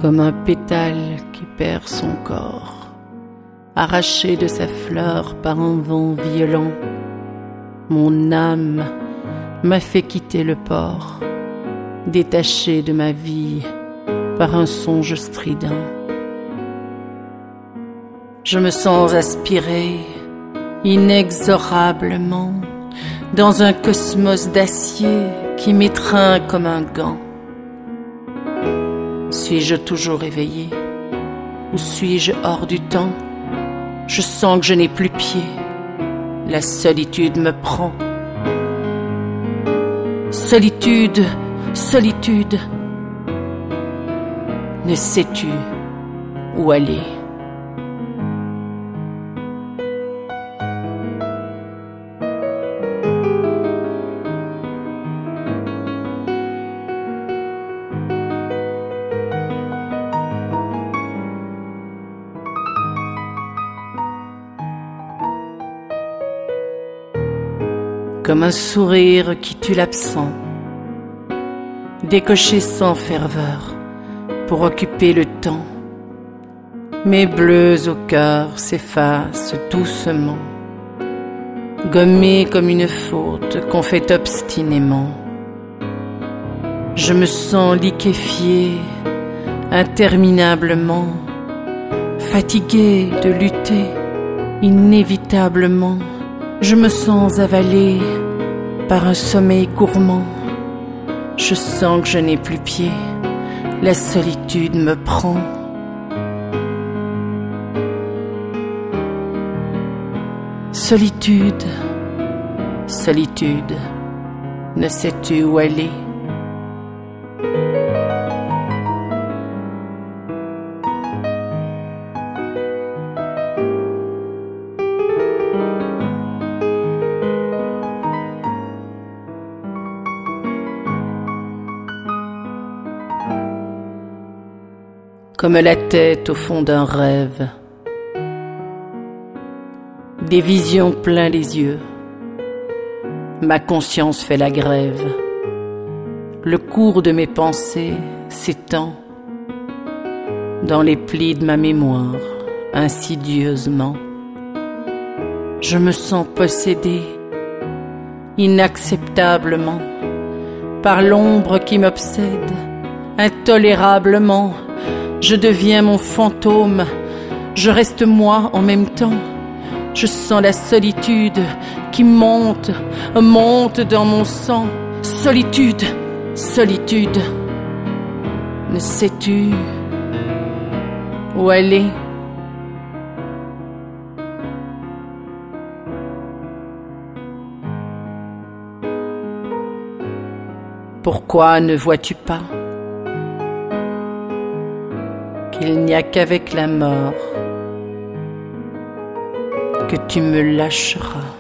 comme un pétale qui perd son corps, arraché de sa fleur par un vent violent. Mon âme m'a fait quitter le port, détaché de ma vie par un songe strident. Je me sens aspiré inexorablement dans un cosmos d'acier qui m'étreint comme un gant. Suis-je toujours éveillé ou suis-je hors du temps? Je sens que je n'ai plus pied, la solitude me prend. Solitude, solitude, ne sais-tu où aller? Comme un sourire qui tue l'absent, décoché sans ferveur pour occuper le temps. Mes bleus au cœur s'effacent doucement, gommés comme une faute qu'on fait obstinément. Je me sens liquéfié interminablement, fatigué de lutter inévitablement. Je me sens avalé par un sommeil gourmand. Je sens que je n'ai plus pied, la solitude me prend. Solitude, solitude, ne sais-tu où aller? Comme la tête au fond d'un rêve, des visions plein les yeux, ma conscience fait la grève. Le cours de mes pensées s'étend dans les plis de ma mémoire insidieusement. Je me sens possédé inacceptablement par l'ombre qui m'obsède intolérablement. Je deviens mon fantôme, je reste moi en même temps. Je sens la solitude qui monte, monte dans mon sang. Solitude, solitude, ne sais-tu où aller? Pourquoi ne vois-tu pas qu'il n'y a qu'avec la mort que tu me lâcheras?